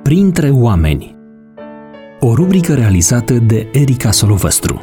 Printre oameni. O rubrică realizată de Erica Solovăstru.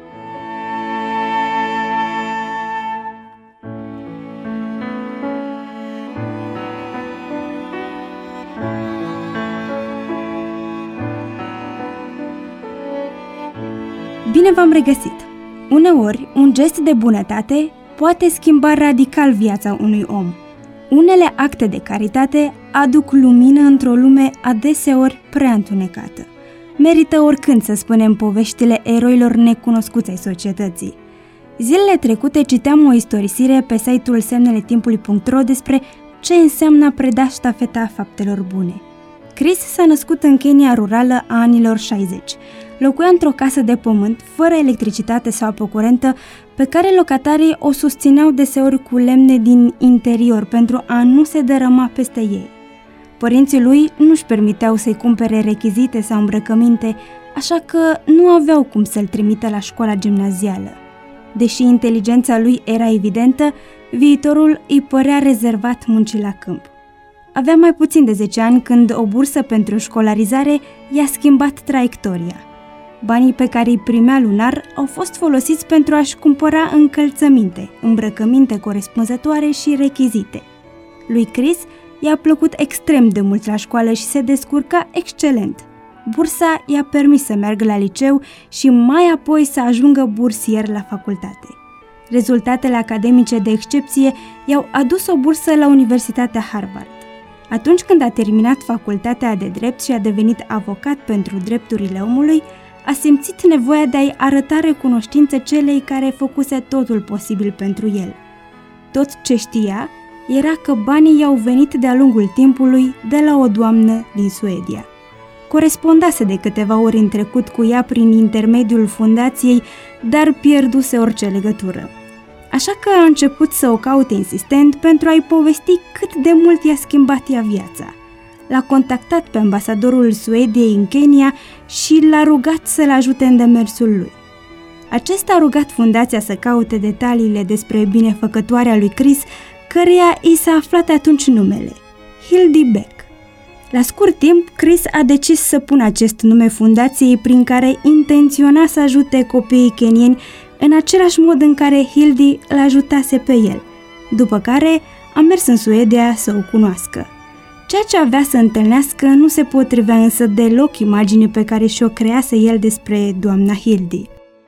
Bine v-am regăsit! Uneori, un gest de bunătate poate schimba radical viața unui om. Unele acte de caritate aduc lumină într-o lume adeseori prea întunecată. Merită oricând să spunem poveștile eroilor necunoscuți ai societății. Zilele trecute citeam o istorisire pe site-ul semneletimpului.ro despre ce înseamnă a preda ștafeta faptelor bune. Chris s-a născut în Kenya rurală a anilor 60. Locuia într-o casă de pământ, fără electricitate sau apă curentă, pe care locatarii o susțineau deseori cu lemne din interior pentru a nu se dărâma peste ei. Părinții lui nu-și permiteau să-i cumpere rechizite sau îmbrăcăminte, așa că nu aveau cum să-l trimită la școala gimnazială. Deși inteligența lui era evidentă, viitorul îi părea rezervat muncii la câmp. Avea mai puțin de 10 ani când o bursă pentru școlarizare i-a schimbat traiectoria. Banii pe care îi primea lunar au fost folosiți pentru a-și cumpăra încălțăminte, îmbrăcăminte corespunzătoare și rechizite. Lui Chris i-a plăcut extrem de mult la școală și se descurca excelent. Bursa i-a permis să meargă la liceu și mai apoi să ajungă bursier la facultate. Rezultatele academice de excepție i-au adus o bursă la Universitatea Harvard. Atunci când a terminat facultatea de drept și a devenit avocat pentru drepturile omului, a simțit nevoia de a-i arăta recunoștință celei care făcuse totul posibil pentru el. Tot ce știa era că banii i-au venit de-a lungul timpului de la o doamnă din Suedia. Corespondase de câteva ori în trecut cu ea prin intermediul fundației, dar pierduse orice legătură. Așa că a început să o caute insistent pentru a-i povesti cât de mult i-a schimbat ea viața. L-a contactat pe ambasadorul Suediei în Kenya și l-a rugat să-l ajute în demersul lui. Acesta a rugat fundația să caute detaliile despre binefăcătoarea lui Chris, căreia i s-a aflat atunci numele, Hildy Beck. La scurt timp, Chris a decis să pună acest nume fundației prin care intenționa să ajute copiii kenieni în același mod în care Hildy îl ajutase pe el, după care a mers în Suedia să o cunoască. Ceea ce avea să întâlnească nu se potrivea însă deloc imaginii pe care și-o crease el despre doamna Hildy.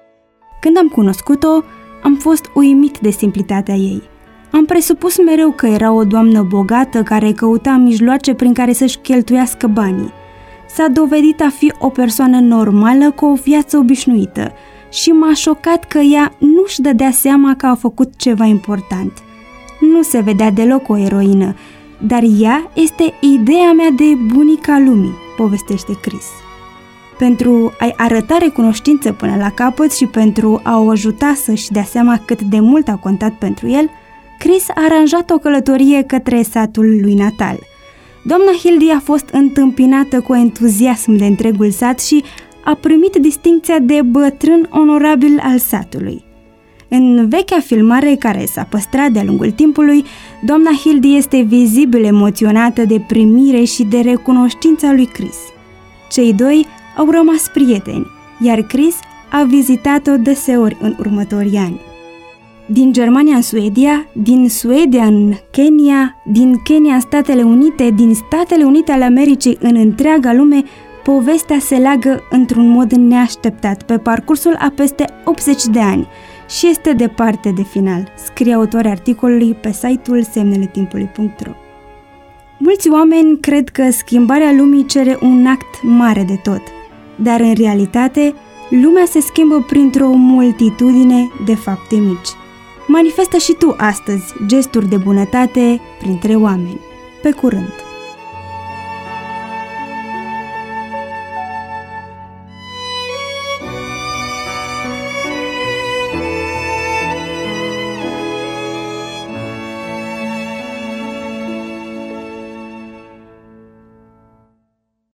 Când am cunoscut-o, am fost uimit de simplitatea ei. Am presupus mereu că era o doamnă bogată care căuta mijloace prin care să-și cheltuiască banii. S-a dovedit a fi o persoană normală cu o viață obișnuită și m-a șocat că ea nu-și dădea seama că a făcut ceva important. Nu se vedea deloc o eroină, dar ea este ideea mea de bunica lumii, povestește Chris. Pentru a-i arăta recunoștință până la capăt și pentru a o ajuta să-și dea seama cât de mult a contat pentru el, Chris a aranjat o călătorie către satul lui natal. Doamna Hildy a fost întâmpinată cu entuziasm de întregul sat și a primit distincția de bătrân onorabil al satului. În vechea filmare care s-a păstrat de-a lungul timpului, doamna Hildy este vizibil emoționată de primire și de recunoștința lui Chris. Cei doi au rămas prieteni, iar Chris a vizitat-o deseori în următorii ani. Din Germania în Suedia, din Suedia în Kenya, din Kenya în Statele Unite, din Statele Unite ale Americii în întreaga lume, povestea se leagă într-un mod neașteptat pe parcursul a peste 80 de ani și este departe de final, scrie autorii articolului pe site-ul semneletimpului.ro. Mulți oameni cred că schimbarea lumii cere un act mare de tot, dar în realitate, lumea se schimbă printr-o multitudine de fapte mici. Manifestă și tu astăzi gesturi de bunătate printre oameni. Pe curând!